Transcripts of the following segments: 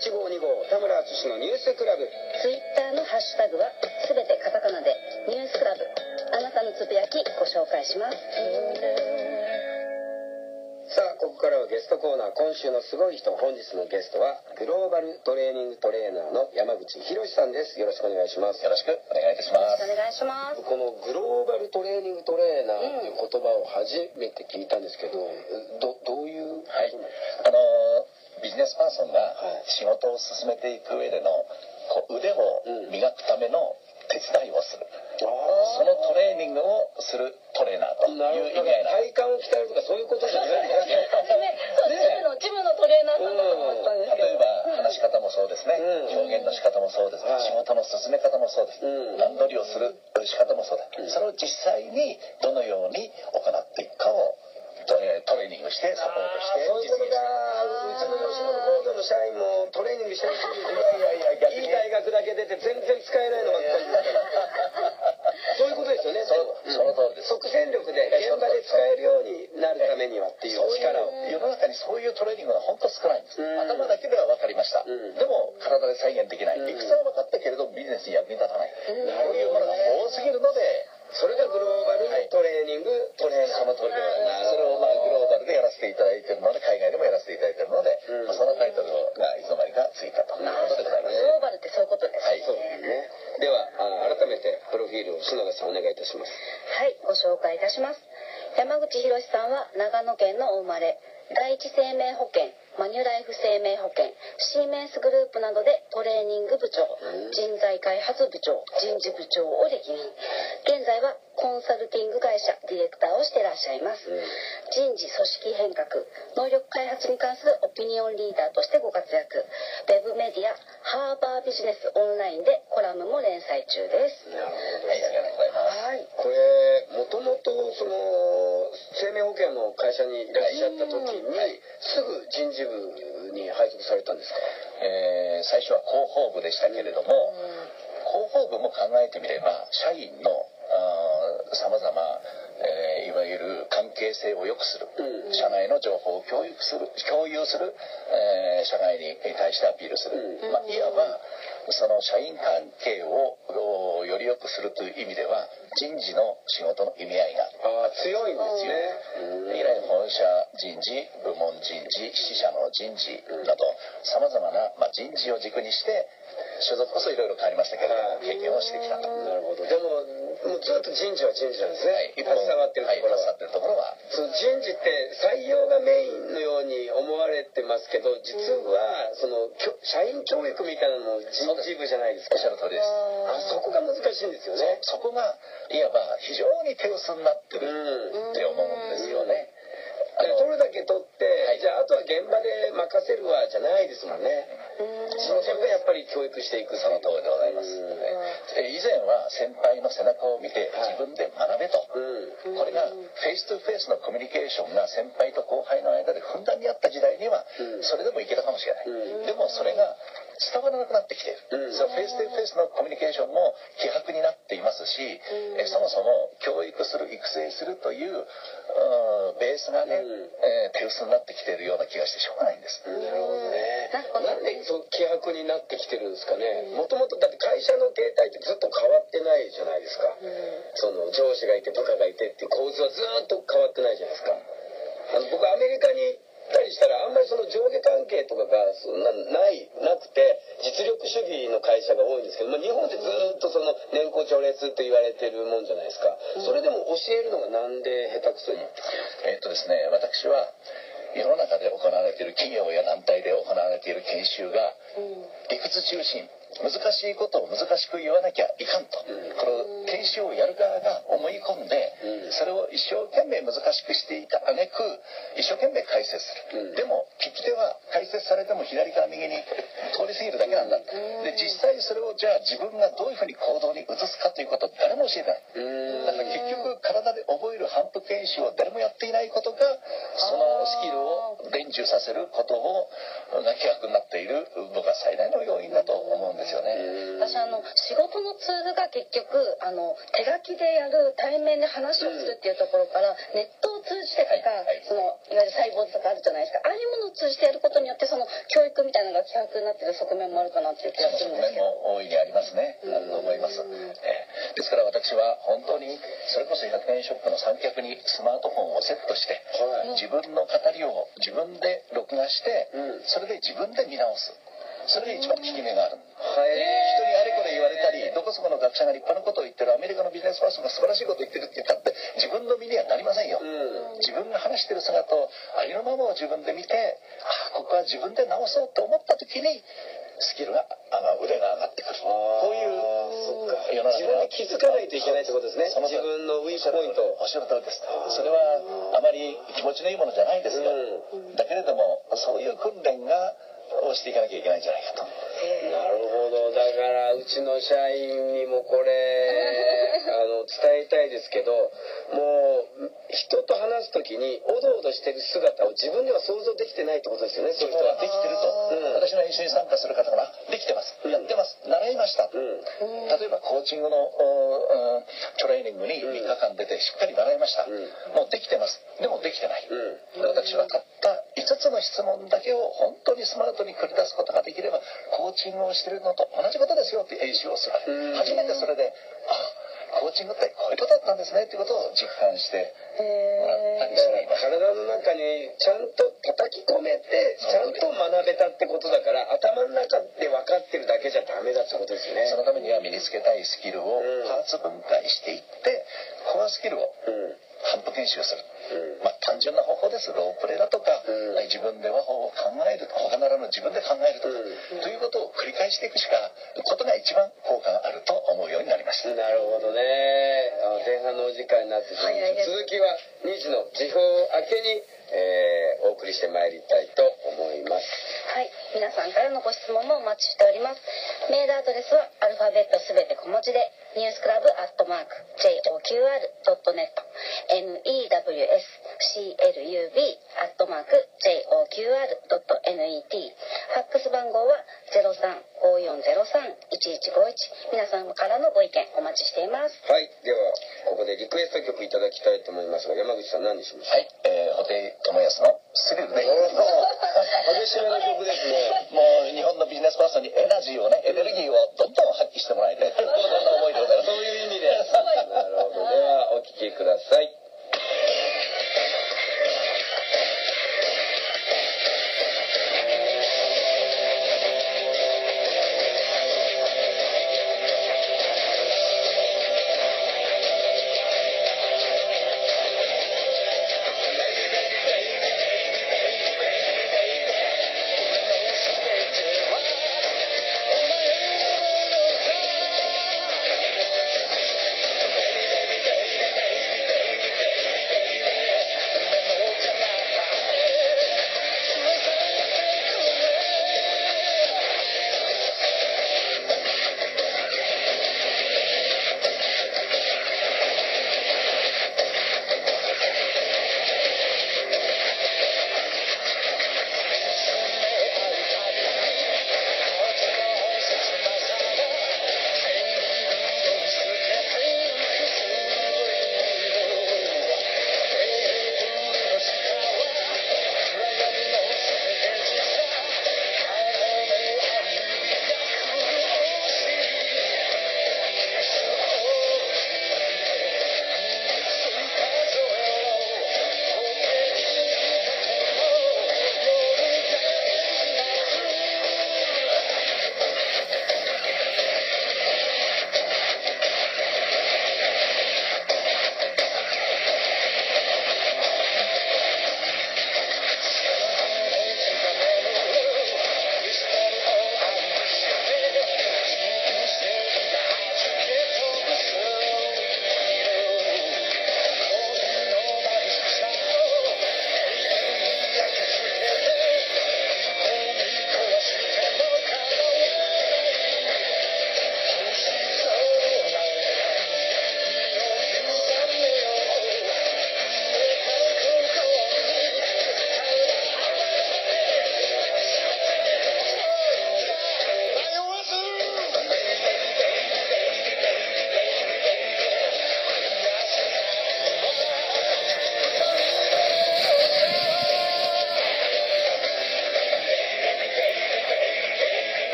11号2号田村淳のニュースクラブ。 ツイッターのハッシュタグはすべてカタカナでニュースクラブ。あなたのつぶやきご紹介します。 さあ、ここからはゲストコーナー。今週のすごい人、本日のゲストはグローバルトレーニングトレーナーの山口博さんです。よろしくお願いします。 よろしくお願いいたします。 お願いします。 このグローバルトレーニングトレーナーという言葉を初めて聞いたんですけど、どういうことなんですか？ ビジネスパーソンが仕事を進めていく上での腕を磨くための手伝いをする、そのトレーニングをするトレーナーという意味合いなんです。 体幹を鍛えるとかそういうことじゃないんですね。 そう、ジムのトレーナーさんだと思ったんですけど、 例えば話し方もそうですね、表現の仕方もそうです、仕事の進め方もそうです、段取りをする仕方もそうだ、それを実際にどのように行っていくかをトレーニングしてサポートしてそういうことだ。うちの吉野コードの社員もトレーニングしてほしいですね。いい大学だけ出て全然使えないのばっかりですからそういうことですよね。 その通りです。 即戦力で現場で使えるようになるためにはっていう力を。 世の中にそういうトレーニングが本当少ないんです。頭だけでは分かりました、でも体で再現できない、理屈は分かったけれどビジネスに役に立たない、そういうものが多すぎるので、 それがグローバルトレーニングトレーナー。 その通りでございます。それをグローバルでやらせていただいているので、海外でもやらせていただいているので、そのタイトルがいつの間にかついたということでございます。 グローバルってそういうことです。 はい、 そうですね。では改めてプロフィールを篠田さんお願いいたします。 はい、ご紹介いたします。山口博さんは長野県のお生まれ。第一生命保険、マニュライフ生命保険、シーメンスグループなどでトレーニング部長、人材開発部長、人事部長を歴任。現在はコンサルティング会社ディレクターをしていらっしゃいます。人事組織変革、能力開発に関するオピニオンリーダーとしてご活躍。ウェブメディアハーバービジネスオンラインでコラムも連載中です。 なるほど。 ありがとうございます。 はい。これもともと生命保険の会社にいらっしゃった時に、すぐ人事部に配属されたんですか？ 最初は広報部でしたけれども、広報部も考えてみれば社員のさまざまいわゆる関係性を良くする、社内の情報を共有する、社外に対してアピールする、いわばその社員関係をより良くするという意味では人事の仕事の意味合いが強いんですね。 以来本社人事、部門人事、支社の人事などさまざまな人事を軸にして所属こそいろいろ変わりましたけど経験をしてきたと。 なるほど。でもずっと人事は人事なんですね。携わってるところは。その人事って採用がメインのように思われてますけど、実はその社員教育みたいなのも人事部じゃないですか。 おっしゃる通りです。 そこが難しいんですよね。 そこがいわば非常に手薄になってるって思うんですよね。 取るだけ取って、じゃああとは現場で任せるわじゃないですもんね。人事部がやっぱり教育していく。 その通りでございます。以前は先輩の背中を見て自分で学べと、これがフェイストゥフェイスのコミュニケーションが先輩と後輩の間でふんだんにあった時代にはそれでもいけたかもしれない、でもそれが伝わらなくなってきている、そのフェイストゥフェイスのコミュニケーションも希薄になっていますし、そもそも教育する育成するというベースがね、手薄になってきているような気がしてしょうがないんです。 なるほどね。なんで希薄になってきてるんですかね。もともとだって会社の形態ってずっと変わってないじゃないですか。その上司がいて部下がいてっていう構図はずっと変わってないじゃないですか。僕アメリカに行ったりしたらあんまりその上下関係とかがそんなくて実力主義の会社が多いんですけど、日本ってずっとその年功序列と言われてるもんじゃないですか。それでも教えるのがなんで下手くそに。 ですね、私は世の中で行われている企業や団体で行われている研修が理屈中心、難しいことを難しく言わなきゃいかんと、この研修をやる側が思い込んで、それを一生懸命難しくしていた挙句一生懸命解説する、でも利き手は解説されても左から右に通り過ぎるだけなんだ、で実際それをじゃあ自分がどういうふうに行動に移すかということを誰も教えてない、だから結局体で覚える反復研修を誰もやっていないことがそのスキルを伝授させることが希薄になっている僕は最大の要因だと思うんですよね。 私仕事のツールが結局手書きでやる対面で話をするっていうところからネットをを通じてとか、 はいはい、 そのいわゆる細胞とかあるじゃないですか。ああいうものを通じてやることによって、その教育みたいなのが希薄になってる側面もあるかなっていう気がするんですけど。 も大いにありますね。あると思います。ですから私は本当にそれこそ100円ショップの三脚にスマートフォンをセットして、自分の語りを自分で録画して、それで自分で見直す。それで一番効き目がある。人にあれこれ言われたり、どこそこの学者が立派なことを言ってる、アメリカのビジネスパーソンが素晴らしいことを言ってるって言ったって自分の身にはなりませんよ。自分が話してる姿をありのままを自分で見て、ここは自分で直そうと思った時にスキルが腕が上がってくる。こういう世の中自分で気づかないといけないってことですね。自分のウィークポイントを。 おっしゃる通りです。それはあまり気持ちのいいものじゃないですよ。だけれどもそういう訓練がをしていかなきゃいけないんじゃないかと。 なるほど。だからうちの社員にもこれ伝えたいですけど、もう人と話す時におどおどしてる姿を自分では想像できてないってことですよね。そういう人はできてると、私の演習に参加する方ができてます、やってます、習いました、例えばコーチングのトレーニングに3日間出てしっかり習いました、もうできてます。でもできてない、私はたった5つの質問だけを本当にスマートに繰り出すことができれば、コーチングをしてるのと同じことですよって演習をする。初めてそれでコーチングってこういうことだったんですねっていうことを実感してもらったりしています。 体の中にちゃんと叩き込めてちゃんと学べたってことだから、頭の中で分かってるだけじゃダメだってことですよね。 そのためには身につけたいスキルをパーツ分解していって、コアスキルを反復研修する、単純な方法です。ロープレだとか、自分では考える、他ならぬ自分で考えるとか、ということを繰り返していくしかことが一番効果があると思うようになりました。 なるほどね。前半のお時間になってしまいました。続きは2時の時報明けに、お送りしてまいりたいと思います。 はい、皆さんからのご質問もお待ちしております。メールアドレスはアルファベットすべて小文字でnewsclub@joqr.net newsclub@joqr.net ファックス番号は 0354031151 皆さんからのご意見お待ちしています。 はい、ではここでリクエスト曲いただきたいと思いますが、山口さん何にしましょう。 はい、布袋寅泰のスリルで激しめの曲ですね。 もう日本のビジネスパーソンにエナジーをね、エネルギーをどんどん発揮してもらいたい、そんな思いでございます。 そういう意味でなるほど。ではお聴きください。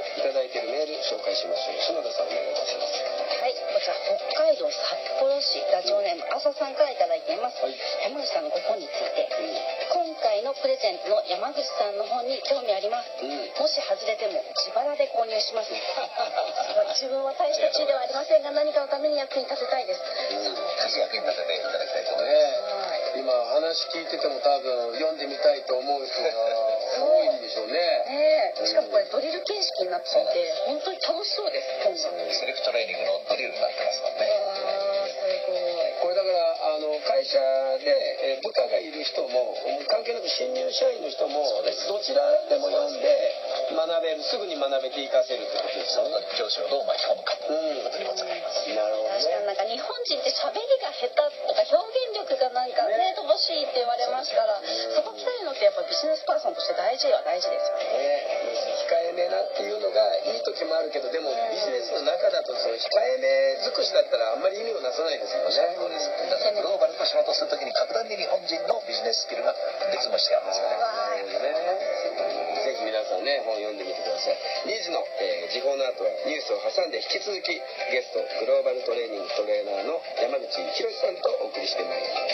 いただいているメール紹介しましょう。篠田さんお願いいたします。 はい、こちら北海道札幌市ラジオネーム朝さんからいただいています。山口さんのご本について、今回のプレゼントの山口さんの本に興味あります。もし外れても自腹で購入します。自分は大した地位ではありませんが、何かのために役に立てたいです。 役に立てていただきたいと思います。 今話聞いてても多分読んでみたいと思う人が多いんでしょうね。 しかもこれドリル形式になっていて本当に楽しそうです。 セルフトレーニングのドリルになってますもんね。 これだから会社で部下がいる人も関係なく新入社員の人もどちらでも読んで学べる、すぐに学べて活かせるってことですよね。 上司をどう巻き込むかということにございます。 なるほどね。 確かになんか日本人って喋りが下手とか表現力がなんかね乏しいって言われますから、そこ鍛えるのってやっぱビジネスパーソンとして大事は大事ですよね。 控えめなっていうのがいい時もあるけど、でもビジネスの中だとその控えめ尽くしだったらあんまり意味をなさないですよね。 そうです。だからグローバルと仕事するときに格段に日本人のビジネススキルが別もしてあるんですよね。 ぜひ皆さんね本読んでみてください。2時の、時報の後はニュースを挟んで引き続きゲストグローバルトレーニングトレーナーの山口博さんとお送りしてまいります。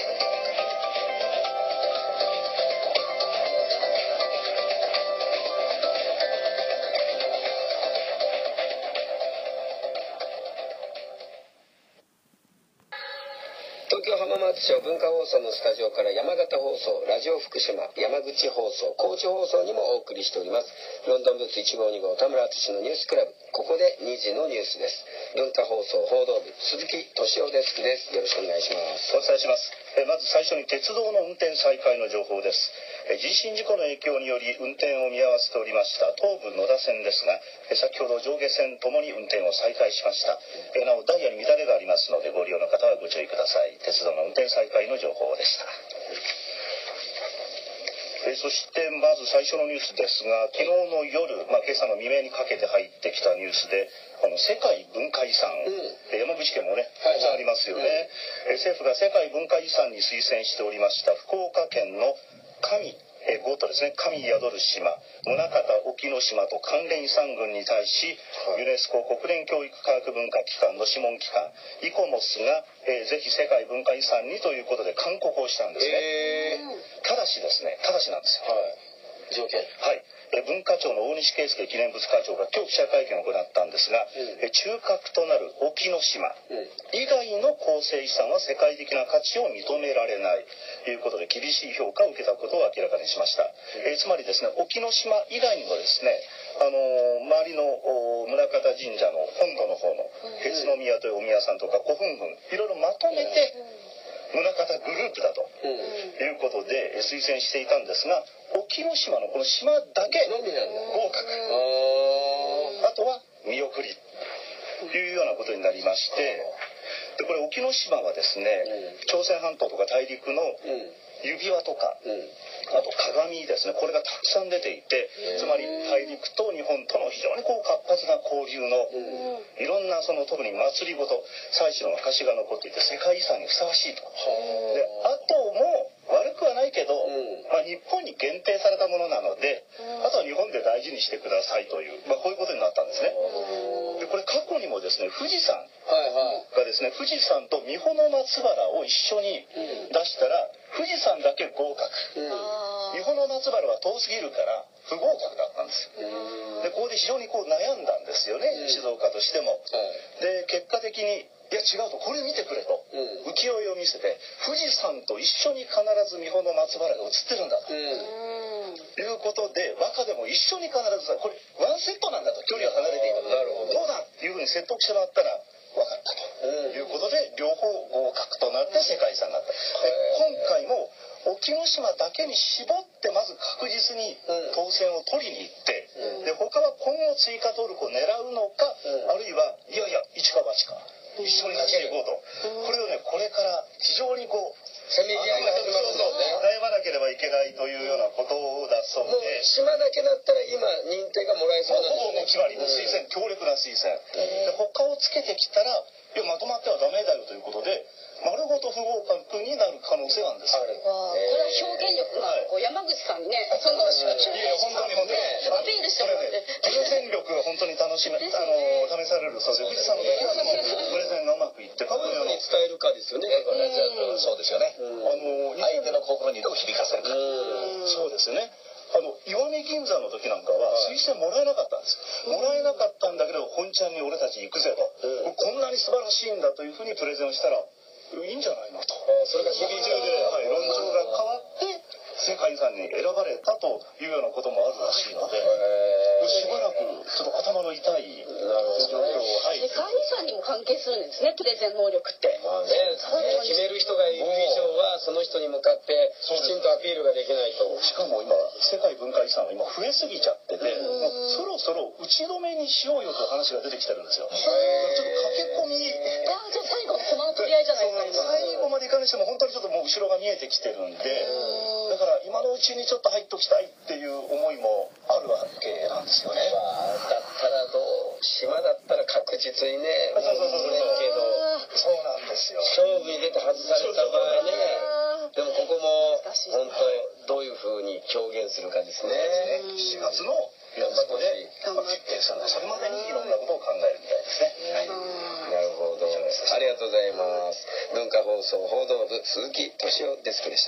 東京浜松町文化放送のスタジオから山形放送、ラジオ福島、山口放送、高知放送にもお送りしております。ロンドンブーツ1号2号田村淳のニュースクラブ。ここで2時のニュースです。文化放送報道部鈴木敏夫デスクです。よろしくお願いします。 お伝えします。まず最初に鉄道の運転再開の情報です。人身事故の影響により運転を見合わせておりました東武野田線ですが、先ほど上下線ともに運転を再開しました。なおダイヤに乱れがありますのでご利用の方はご注意ください。鉄道の運転再開の情報でした。そしてまず最初のニュースですが、昨日の夜、今朝の未明にかけて入ってきたニュースで、世界文化遺産、山口県もねたくさんありますよね。政府が世界文化遺産に推薦しておりました福岡県の神ゴートですね、神宿る島、宗像沖ノ島と関連遺産群に対し、ユネスコ国連教育科学文化機関の諮問機関イコモスが、ぜひ世界文化遺産にということで勧告をしたんですね。ただしですね、ただしなんですよ。 条件。 はい。文化庁の大西圭介記念物課長が今日記者会見を行ったんですが、中核となる沖ノ島以外の構成遺産は世界的な価値を認められないということで厳しい評価を受けたことを明らかにしました。つまりですね、沖ノ島以外にもですね、周りの宗像神社の本土の方の辺津宮というお宮さんとか古墳群いろいろまとめて宗像グループだということで推薦していたんですが、沖ノ島のこの島だけ合格、あとは見送りというようなことになりまして、でこれ沖ノ島はですね、朝鮮半島とか大陸の指輪とか、あと鏡ですね、これがたくさん出ていて、つまり大陸と日本との非常に活発な交流のいろんな特に祭りごと祭祀の証が残っていて世界遺産にふさわしいと。であとも悪くはないけど、日本に限定されたものなので、あとは日本で大事にしてくださいという、こういうことになったんですね。でこれ過去にもですね、富士山がですね、富士山と三保松原を一緒に出したら富士山だけ合格、三保松原は遠すぎるから不合格だったんですよ。でここで非常に悩んだんですよね、静岡としても。で結果的にいや違うと、これ見てくれと、浮世絵を見せて富士山と一緒に必ず三保松原が写ってるんだと、いうことで和歌でも一緒に必ずこれワンセットなんだと、距離が離れていてもどうだっていうふうに説得してもらったら分かったということで両方合格となって世界遺産になった。で今回も沖ノ島だけに絞ってまず確実に当選を取りに行って、で他は今後追加登録を狙うのか、あるいはいやいや一か八か一緒に走っていこうと、これをねこれから非常にせめぎ合いが始まるんですね。 悩まなければいけないというようなことだそうで、 島だけだったら今認定がもらえそうなんですね。 もう決まり、推薦強力な推薦で他をつけてきたらいやまとまってはダメだよということで丸ごと不合格になる可能性があるんですよ。 これは表現力がこう山口さんにねその集中いや本当にアピールしてもらってプレゼン力が本当に試されるそうです。富士山の時はプレゼンがうまくいって各ように伝えるかですよね。 そうですよね。相手の心にどう響かせるか。 そうですね。石見銀山の時なんかは推薦もらえなかったんです。もらえなかったんだけど本ちゃんに俺たち行くぜと、こんなに素晴らしいんだというふうにプレゼンをしたらいいんじゃないのと、それが日々中で、論調が変わって世界遺産に選ばれたというようなこともあるらしいので、しばらくちょっと頭の痛い状況を、 世界遺産にも関係するんですね、プレゼン能力って。 決める人がいる以上はその人に向かってきちんとアピールができないと。 しかも今世界文化遺産は今増えすぎちゃってて、そろそろ打ち止めにしようよという話が出てきてるんですよ。ちょっと駆け込みじゃあ最後の駒の取り合いじゃないですか。 最後までいかにしても本当にちょっともう後ろが見えてきてるんで、だから今のうちにちょっと入っときたいっていう思いもあるわけなんですよね。 だったら島だったら確実にね、 そうなんですよ。 勝負に出て外された場合ね、でもここも本当どういうふうに表現するかですね。 7月の4月で決定したので、それまでにいろんなことを考えるみたいですね。 なるほど、ありがとうございます。文化放送報道部鈴木敏夫デスクでした。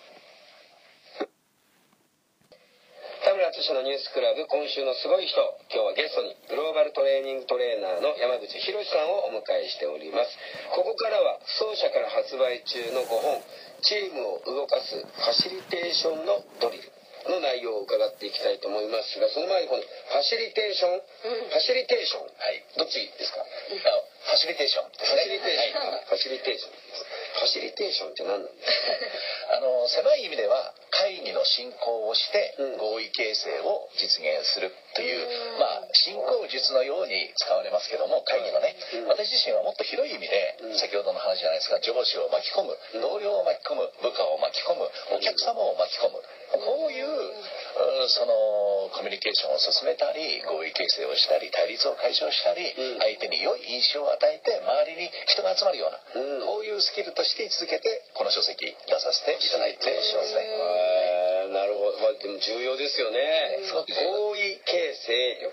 田村敦のニュースクラブ、今週のすごい人、今日はゲストにグローバルトレーニングトレーナーの山口博さんをお迎えしております。ここからは奏者から発売中の5本、チームを動かすファシリテーションのドリルの内容を伺っていきたいと思いますが、その前にこのファシリテーション、どっちですか？ ファシリテーションですね。 ファシリテーション。ファシリテーションって何なんですか？ 狭い意味では会議の進行をして合意形成を実現するという、進行術のように使われますけども、会議のね、私自身はもっと広い意味で、先ほどの話じゃないですか、上司を巻き込む、同僚を巻き込む、部下を巻き込む、お客様を巻き込む、こういうそのコミュニケーションを進めたり、合意形成をしたり、対立を解消したり、相手に良い印象を与えて周りに人が集まるような、こういうスキルとして位置づけてこの書籍出させていただいてしますね。 なるほど、でも重要ですよね。合意形成力。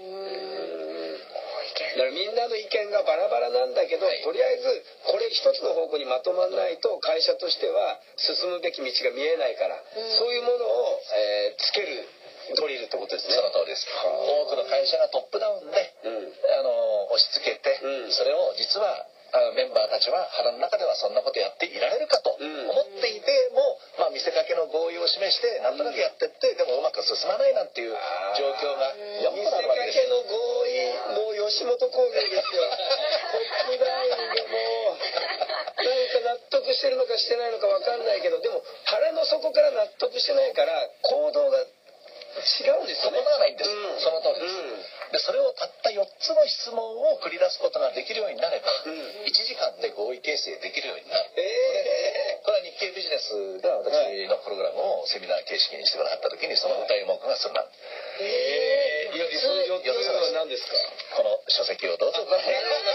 だからみんなの意見がバラバラなんだけど、とりあえずこれ一つの方向にまとまらないと会社としては進むべき道が見えないから、そういうものを、つけるドリルってことですね。 その通りです。多くの会社がトップダウンで、押し付けて、それを実はメンバーたちは腹の中ではそんなことやっていられるかと思っていても、見せかけの合意を示してなんとなくやってってでもうまく進まないなんていう状況が見せかけの合意、もう吉本興業ですよ。トップダウンでもなんか納得してるのかしてないのか分かんないけど、でも腹の底から納得してないから行動が違うんですよね。 伴わないんです。その通りです。でそれをたった4つの質問を繰り出すことができるようになれば、1時間で合意形成できるようになる。これは日経ビジネスが私のプログラムをセミナー形式にしてくださった時にその歌い文句がそれなんです。 その4つは何ですか？ この書籍をどうぞ。今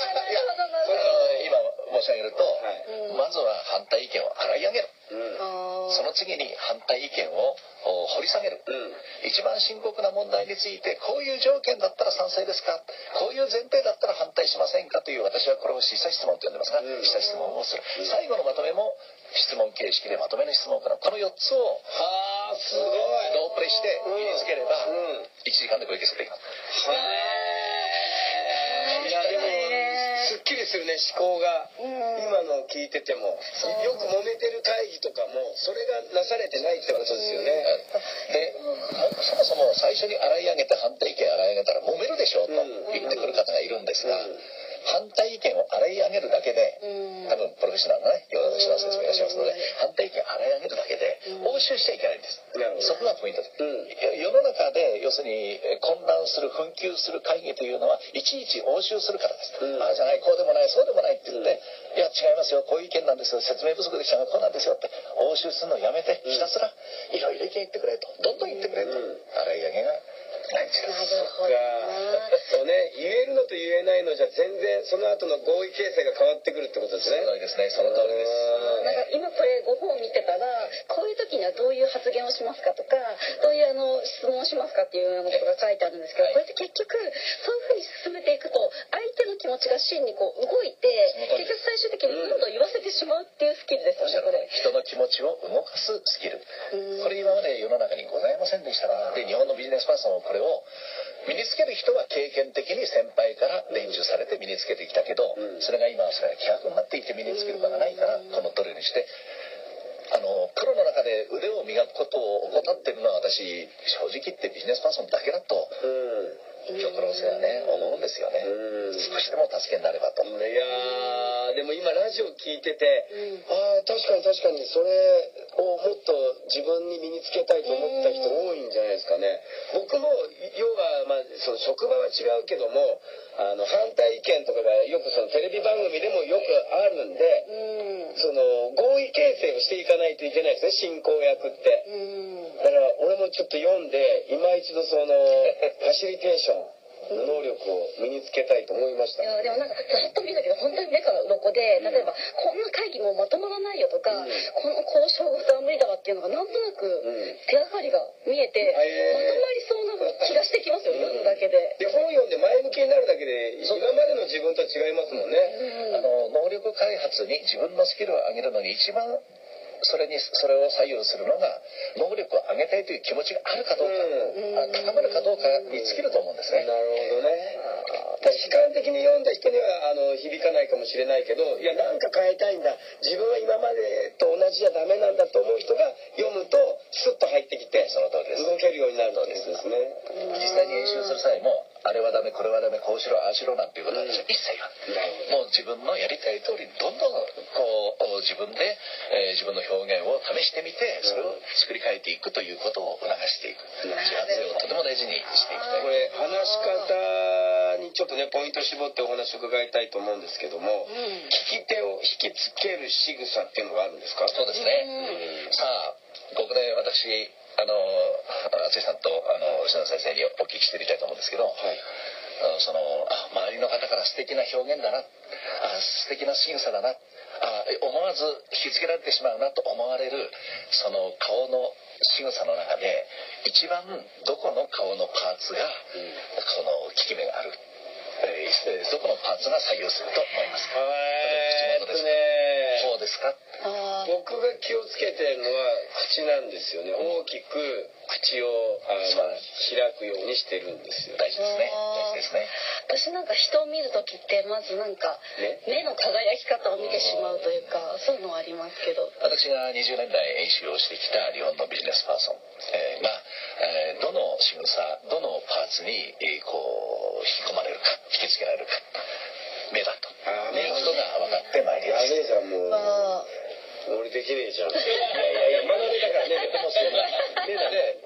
申し上げると、まずは反対意見を洗い上げる。その次に反対意見を掘り下げる、一番深刻な問題についてこういう条件だったら賛成ですか、こういう前提だったら反対しませんかという、私はこれを示唆質問と呼んでますが、示唆質問をする、最後のまとめも質問形式でまとめの質問を行う。この4つをすごい同プレして身につければ1時間で合意形成できます。 いやでもすっきりするね、思考が。今の聞いててもよく揉めてる会議とかもそれがなされてないってことですよね。 でそもそも最初に洗い上げて反対意見洗い上げたら揉めるでしょうと言ってくる方がいるんですが、反対意見を洗い上げるだけで、多分プロフェッショナルなね私は説明をしますので、反対意見洗い上げるだけで応酬しちゃいけないんです。そこがポイントです。世の中で要するに混乱する紛糾する会議というのはいちいち応酬するからです。ああじゃない、こうでもない、そうでもないって言って、いや違いますよ、こういう意見なんですよ、説明不足でしたがこうなんですよって応酬するのをやめて、ひたすらいろいろ意見言ってくれと、どんどん言ってくれと、洗い上げが大事です。 そうね、 ね、言えるのと言えないのじゃ全然その後の合意形成が変わってくるってことですね。 そうですね、その通りです。 なんか今これご本見てたら、こういう時にはどういう発言をしますかとか、どういう質問をしますかっていうようなことが書いてあるんですけど、これって結局そういうふうに進めていくと相手の気持ちが真にこう動いて、結局最終的にうんと言わせてしまうっていうスキルですよね、これ。 人の気持ちを動かすスキル、これ今まで世の中にございませんでしたから。で、日本のビジネスパーソンはこれを身につける人は経験的に先輩から伝授されて身につけてきたけど、それが今はそれが希薄になっていて身につける場がないから、このどれにしてプロの中で腕を磨くことを怠ってるのは私正直言ってビジネスパーソンだけだと、極論性はね思うんですよね。少しでも助けになればと。 いやでも今ラジオ聞いてて、確かにそれをもっと自分に身につけたいと思った人多いんじゃないですかね。僕も要はその職場は違うけども反対意見とかがよくそのテレビ番組でもよくあるんで、その合意形成をしていかないといけないですね、進行役って。だから俺もちょっと読んで今一度そのファシリテーションの能力を身につけたいと思いました。 いやでもなんかざっと見たけど本当に目から鱗で、例えばこんな会議もまとまらないよとか、この交渉事は無理だわっていうのがなんとなく手がかりが見えて、まとまりそうな気がしてきますよ、読むだけで。 で本読んで前向きになるだけで今までの自分とは違いますもんね。 能力開発に自分のスキルを上げるのに一番それを左右するのが能力を上げたいという気持ちがあるかどうか、高めるかどうかに尽きると思うんですね。 なるほどね。悲観的に読んだ人には響かないかもしれないけど、いやなんか変えたいんだ、自分は今までと同じじゃダメなんだと思う人が読むとスッと入ってきて、その通りです、動けるようになるってことですね。 実際に演習する際もあれはダメこれはダメこうしろああしろなんていうことは一切言わない。もう自分のやりたい通りにどんどん自分で、自分の表現を試してみてそれを作り変えていくということを促していく、自発性をとても大事にしていきたい。 これ話し方にちょっとねポイント絞ってお話を伺いたいと思うんですけども、聞き手を引きつける仕草っていうのがあるんですか？ そうですね。さあここで私厚井さんと吉野先生にお聞きしてみたいと思うんですけど、周りの方から素敵な表現だな、素敵な仕草だな、思わず引きつけられてしまうなと思われるその顔の仕草の中で一番どこの顔のパーツがその効き目がある、どこのパーツが左右すると思いますか？そうですか？ 僕が気をつけてるのは口なんですよね。大きく口を開くようにしてるんですよ。 大事ですね。 私なんか人を見るときってまずなんか目の輝き方を見てしまうというか、そういうのはありますけど、 私が20年来演習をしてきた日本のビジネスパーソンがどの仕草どのパーツに引き込まれるか引きつけられるか、目だということが分かってまいります。 じゃあもう俺できねえじゃん。いや学べだからね。 目で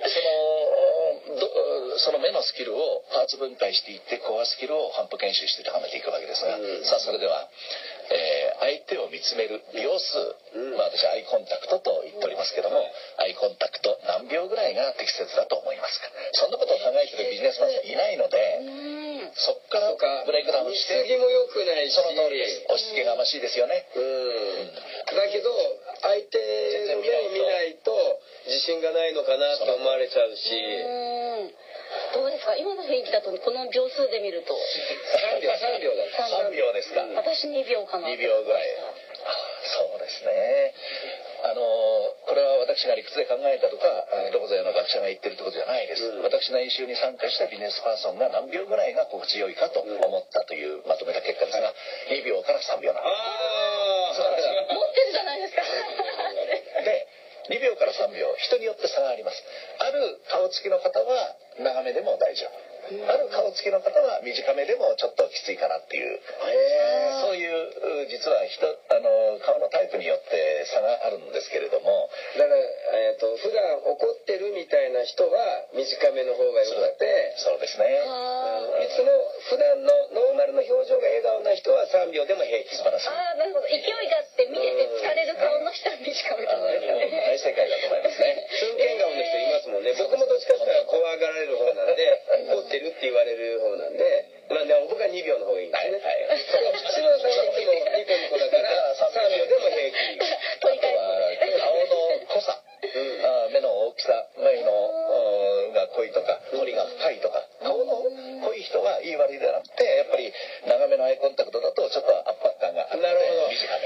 その目のスキルをパーツ分解していってコアスキルを反復研修して高めていくわけですが、さあそれでは、相手を見つめる秒数、私はアイコンタクトと言っておりますけども、アイコンタクト何秒ぐらいが適切だと思いますか？そんなことを考えているビジネスマンはいないので、そこからブレイクダウンして、 見過ぎも良くないし、 その通りです。押し付けがましいですよね。 だけど相手の目を見ないと自信がないのかなと思われちゃうし。 どうですか今の雰囲気だと、この秒数で見ると 3秒ですか？ 私2秒かな。 2秒ぐらい。そうですね。これは私が理屈で考えたとかどこぞの学者が言ってるってことじゃないです。私の演習に参加したビジネスパーソンが何秒ぐらいが心地よいかと思ったというまとめた結果ですが、2秒から3秒なんです。 持ってるじゃないですか。 で2秒から3秒人によって差があります。ある顔つきの方は長めでも大丈夫、ある顔つきの方は短めでもちょっときついかなっていう、そういう実は顔のタイプによって差があるんですけれども、 だから普段怒ってるみたいな人は短めの方がよくて、 そうですね。 いつも普段のノーマルの表情が笑顔な人は3秒でも平気。 素晴らしい。 なるほど。勢いがあって見てて疲れる顔の人は短めと思いますね。 大正解だと思いますね。 寸剣顔の人いますもんね。僕もどっちかっていうと怖がられる方なんで、怒ってるって言われる方なんで、 ではなくて、やっぱり長めのアイコンタクトだとちょっと圧迫感があるので短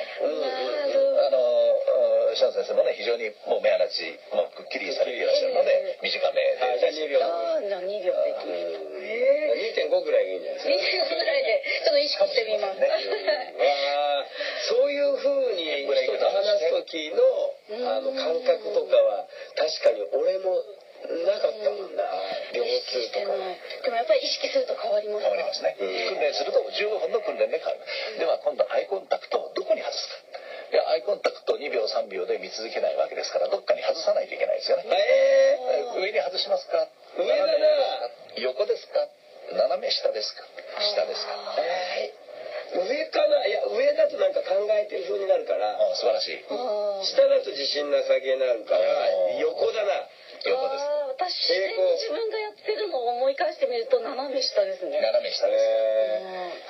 め、篠田先生もね非常にもう目鼻地もくっきりされていらっしゃるので短めで、 じゃあ2秒できる。 2.5ぐらいがいいんじゃないですか。 2.5ぐらいでちょっと意識してみます。 そういうふうに人と話す時の感覚とかは確かに俺もなかったもんな。秒数とかでもやっぱり意識すると変わりますか？ 変わりますね。訓練すると15分の訓練で変わる。では今度アイコンタクトをどこに外すか。いやアイコンタクト2秒3秒で見続けないわけですから、どっかに外さないといけないですよね。上に外しますか？ 上だな。 横ですか？斜め下ですか？下ですか？ 上かな。いや上だとなんか考えてる風になるから。 素晴らしい。 下だと自信なさげになるから横だな。 横です。 私自分がやってるのを思い返してみると斜め下ですね。 斜め下です。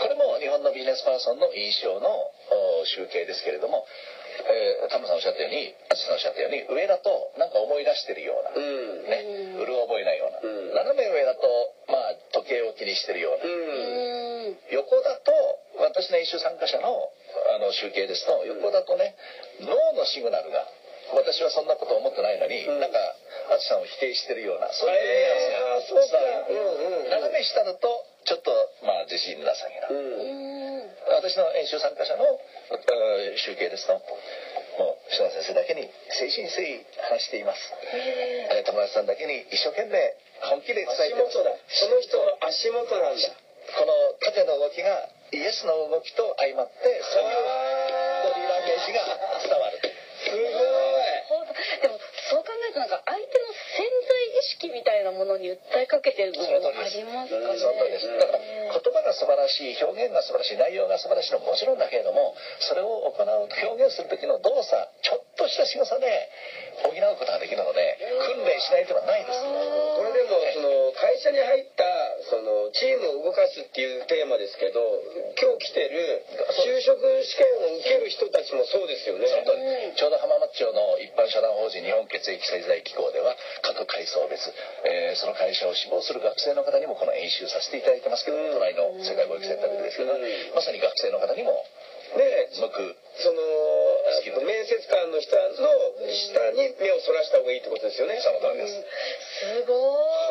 これも日本のビジネスパーソンの印象の集計ですけれども、田村さんおっしゃったように、淳さんおっしゃったように、上だとなんか思い出してるような、ね、うる覚えないような、斜め上だとまあ時計を気にしてるような、横だと私の演習参加者の集計ですと、横だとね脳のシグナルが、私はそんなこと思ってないのに、なんか淳さんを否定してるような、そういうニュアンスが斜め下だとちょっとまあ自信なさげな、私の演習参加者の集計ですと、もう篠田先生だけに誠心誠意話しています。友達さんだけに一生懸命本気で伝えてます。 その人の足元なんだ。 この縦の動きがイエスの動きと相まって、そういうボディーランゲージが伝わる。 すごい。 でもそう考えるとなんか相手の潜在意識みたいなものに訴えかけてるのもありますかね。 その通りです。だから言葉が素晴らしい、表現が素晴らしい、内容が素晴らしいのももちろんだけれども、それを行う表現する時の動作、ちょっとした仕草で補うことができるので、訓練しないというのはないです。 これでも会社に入ったチームを動かすっていうテーマですけど、今日来てる就職試験を受ける人たちもそうですよね。 ちょうど浜松町の一般社団法人日本血液製剤機構では各階層別、その会社を志望する学生の方にもこの演習させていただいてますけど、隣の世界貿易センターでですけど、まさに学生の方にも向く面接官の人の下に目をそらした方がいいってことですよね。 その通りです。 すご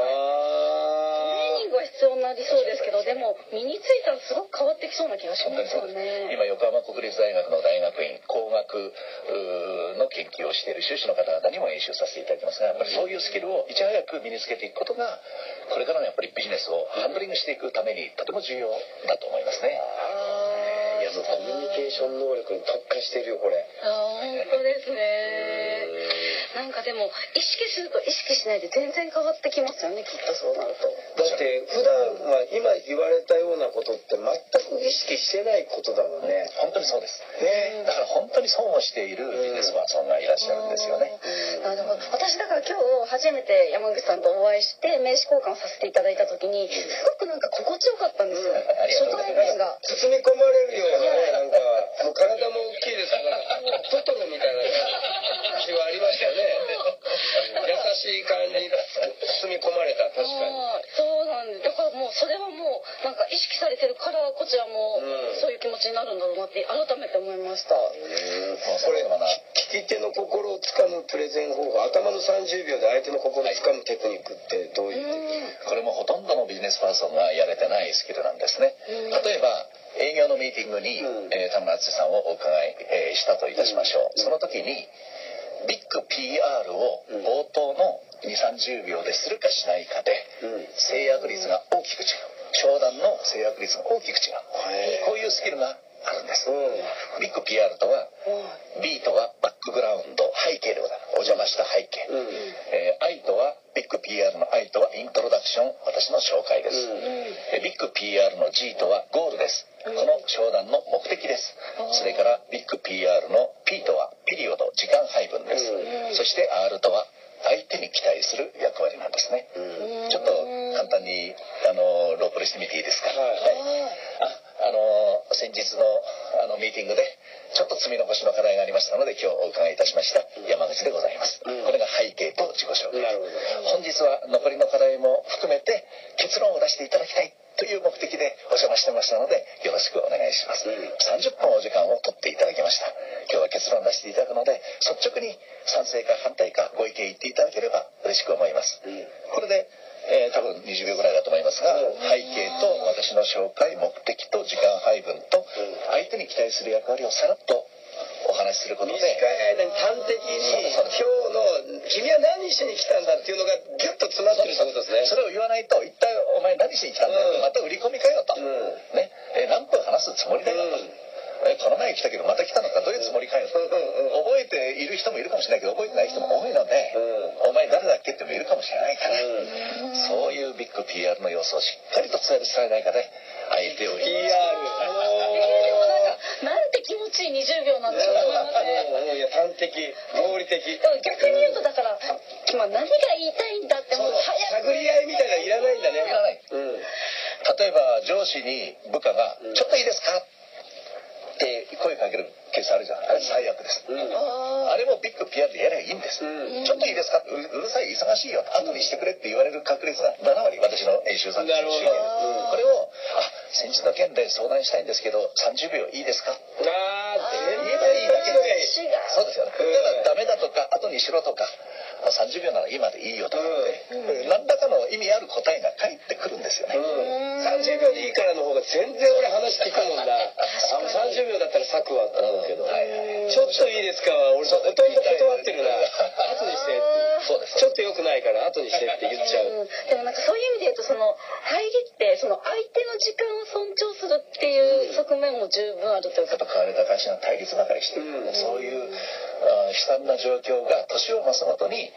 い。トレーニングは必要になりそうですけど、でも身についたらすごく変わってきそうな気がしますよね。 今横浜国立大学の大学院工学の研究をしている修士の方々にも演習させていただいてますが、やっぱりそういうスキルをいち早く身につけていくことが、これからのやっぱりビジネスをハンドリングしていくためにとても重要だと思いますね。 コミュニケーション能力に特化してるよこれ。 本当ですね。なんかでも意識すると意識しないで全然変わってきますよね、きっとそうなると。 だって普段は今言われたようなことって全く意識してないことだもんね。 本当にそうですね。だから本当に損をしているビジネスパーソンがいらっしゃるんですよね。 なるほど。私だから今日初めて山口さんとお会いして名刺交換させていただいた時にすごくなんか心地よかったんですよ。初対面が包み込まれるようななんかもう体も大きいですからトトロみたいな感じはありましたよね。優しい感じに包み込まれた。確かにそうなんです。だからもうそれはもうなんか意識されてるからこちらもそういう気持ちになるんだろうなって改めて思いました。 これ聞き手の心をつかむプレゼン方法、頭の30秒で相手の心をつかむテクニックってどういうこれもほとんどのビジネスパーソンがやれてないスキルなんですね。例えば営業のミーティングに田村淳さんをお伺いしたといたしましょう。その時にビッグ PR を冒頭の 2,30 秒でするかしないかで制約率が大きく違う。商談の制約率が大きく違う。こういうスキルがあるんです。ビッグ PR とは B とはバックグラウンド、背景でございます。お邪魔した背景。I とはビッグ PR の I とはイントロダクション、私の紹介です。ビッグ PR の G とはゴールです。この商談の目的です。それからビッグ PR の P とはピリオド、時間配分です。そして R とは相手に期待する役割なんですね。ちょっと簡単にロープレしてみていいですか。先日のミーティングでちょっと積み残しの課題がありましたので今日お伺いいたしました山口でございます。これが背景と自己紹介。本日は残りの課題も含めて結論を出していただきたいという目的でお詞の紹介、目的と時間配分と相手に期待する役割をさらっとお話しすることで、 短い間に端的に今日の君は何しに来たんだっていうのがギュッと詰まってるってことですね。 それを言わないと、一体お前何しに来たんだよ、また売り込みかよと、ね、何分話すつもりだよと、この前来たけどまた来たのか、どういうつもりかよと、覚えている人もいるかもしれないけど覚えてない人も多いので、お前誰だっけってもいるかもしれないから、そういうビッグ PR の要素をしっかりと伝えないかで相手を PR なんて気持ちいい20秒なんだろうと思いますね。 いや端的合理的。 逆に言うとだから今何が言いたいんだってもう探り合いみたいなのいらないんだね。 いらない、例えば上司に部下が「ちょっといいですか?」って声かけるケースあるじゃん。あれ最悪です、あれもビッグ PR でやればいいんです、ちょっといいですか、うるさい忙しいよ後にしてくれって言われる確率が7割、私の演習さんの周辺で、これを先日の件で相談したいんですけど30秒いいですかって言えばいいだけで、そうですよね。ただダメだとか後にしろとか30秒なら今でいいよとかって何らかの意味ある答えが返ってくるんですよね。 30秒でいいからの方が全然俺話聞くもんだ。30秒だったら咲くわと思うけど、ちょっといいですかは俺ほとんど断ってるな。後にしてって。そうです。ちょっと良くないから後にしてって言っちゃう。 でもなんかそういう意味で言うとその入りってその相手の時間を尊重するっていう側面も十分あるというか、 やっぱ変われた会社が対立ばかりしている、そういう悲惨な状況が年を増すごとに、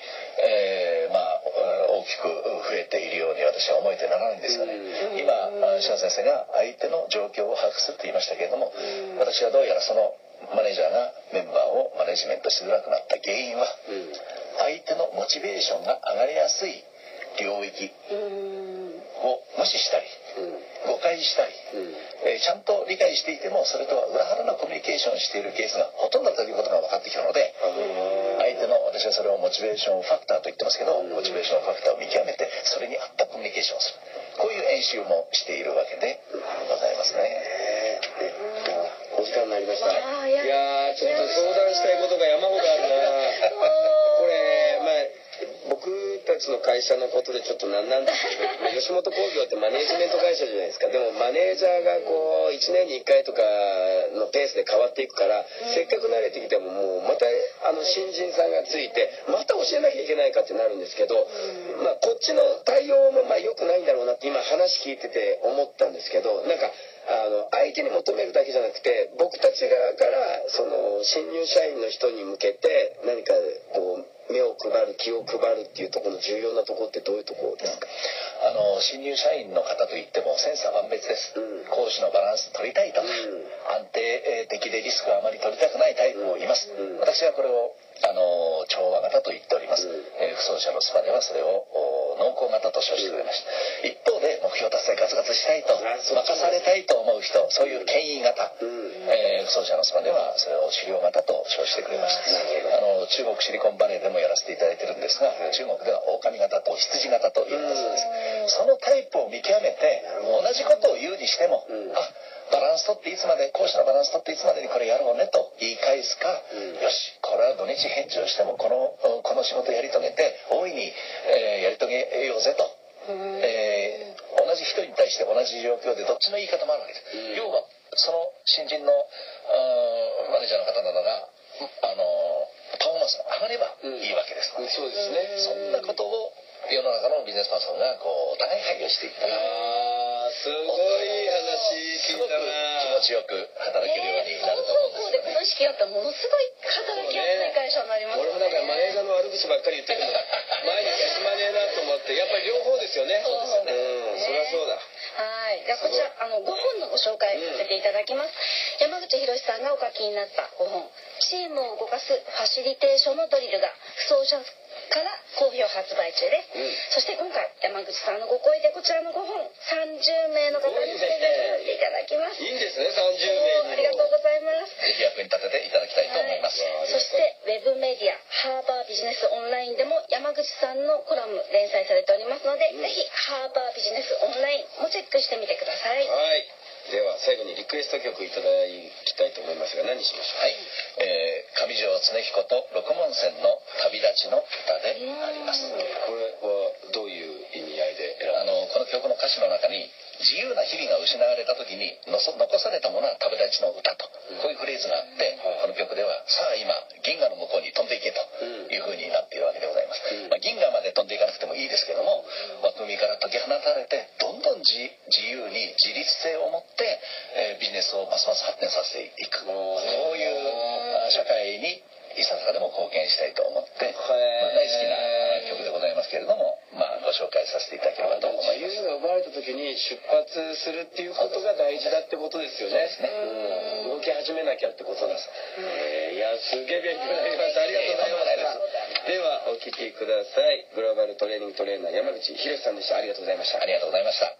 大きく増えているように私は思えてならないんですよね。今志野先生が相手の状況を把握すると言いましたけれども、私はどうやらそのマネージャーがメンバーをマネジメントしづらくなった原因は、相手のモチベーションが上がりやすい領域を無視したり、誤解したり、ちゃんと理解していてもそれとは裏腹なコミュニケーションをしているケースがほとんどだということが分かってきたので、相手の、私はそれをモチベーションファクターと言ってますけど、モチベーションファクターを見極めてそれに合ったコミュニケーションをする、こういう演習もしているわけでございますね。 お時間になりました。いやちょっと相談したいことが山ほどあるな。これ僕たちの会社のことでちょっとなんですけど、吉本興業ってマネージメント会社じゃないですか。でもマネージャーがこう1年に1回とかのペースで変わっていくから、せっかく慣れてきてももうまた新人さんがついてまた教えなきゃいけないかってなるんですけど、こっちの対応も良くないんだろうなって今話聞いてて思ったんですけど、なんか相手に求めるだけじゃなくて僕たち側からその新入社員の人に向けて何かこう目を配る気を配るっていうところの重要なところってどういうところですか？ 新入社員の方といっても千差万別です、講師のバランス取りたいとか、安定的でリスクはあまり取りたくないタイプもいます、私はこれを調和型と言っております、不走者のスパではそれを濃厚型と称してくれました、一方で目標達成ガツガツしたいと任されたいと思う人、そういう権威型、不走者のスパではそれを狩猟型と称してくれました。中国シリコンバレーでもやらせていただいてるんですが、中国では狼型と羊型ということです。そのタイプを見極めて同じことを言うにしても、バランス取っていつまで、講師のバランス取っていつまでにこれやろうねと言い返すか、よしこれは土日返事をしてもこの仕事やり遂げて大いに、やり遂げようぜと、同じ人に対して同じ状況でどっちの言い方もあるわけです、要はその新人のマネージャーの方などがパフォーマンスが上がればいいわけですので、 そうですね。 そんなことを世の中のビジネスパーソンがお互い配慮していったら、 すごい話聞いたな。 気持ちよく働けるようになると思うんですよね。 この意識あったらものすごい働きやすい会社になりますね。 俺もなんかマネージャーの悪口ばっかり言ってるの前に進まねえなと思って、やっぱり両方ですよね。そうですよね。そりゃそうだ。 はい。じゃあこちら5本のご紹介させていただきます。山口博さんがお書きになった5本。チームを動かすファシリテーションのドリルが不走者から好評発売中です、そして今回山口さんのご声でこちらの5本30名の方にプレゼントしていただきます。 いいんですね、30名に。 ありがとうございます。 ぜひ役に立てていただきたいと思います、 そしてウェブメディアハーバービジネスオンラインでも山口さんのコラム連載されておりますので、ぜひハーバービジネスオンラインもチェックしてみてください。 はい、では最後にリクエスト曲いただきたいと思いますが、何にしましょう？ はい、上条恒彦と六文銭の旅立ちの歌であります。 これはどういう意味合いで選んだ？ この曲の歌詞の中に自由な日々が失われた時に残されたものは旅立ちの歌と、こういうフレーズがあって、この曲ではさあ今銀河の向こうに飛んでいけという風になっているわけでございます。銀河まで飛んでいかなくてもいいですけども、枠組みから解き放たれてどんどん自由に自立性を持って、ビジネスをますます発展させていく、そういう社会にいささかでも貢献したいと思って、大好きな曲でございますけれども、ご紹介させていただければと思います。 自由が奪われた時に出発するっていうことが大事だってことですよね。そうですね。動き始めなきゃってことです。いや、すげえ勉強になりました。ありがとうございました。ではお聞きください。グローバルトレーニングトレーナー山口博さんでした。ありがとうございました。 ありがとうございました。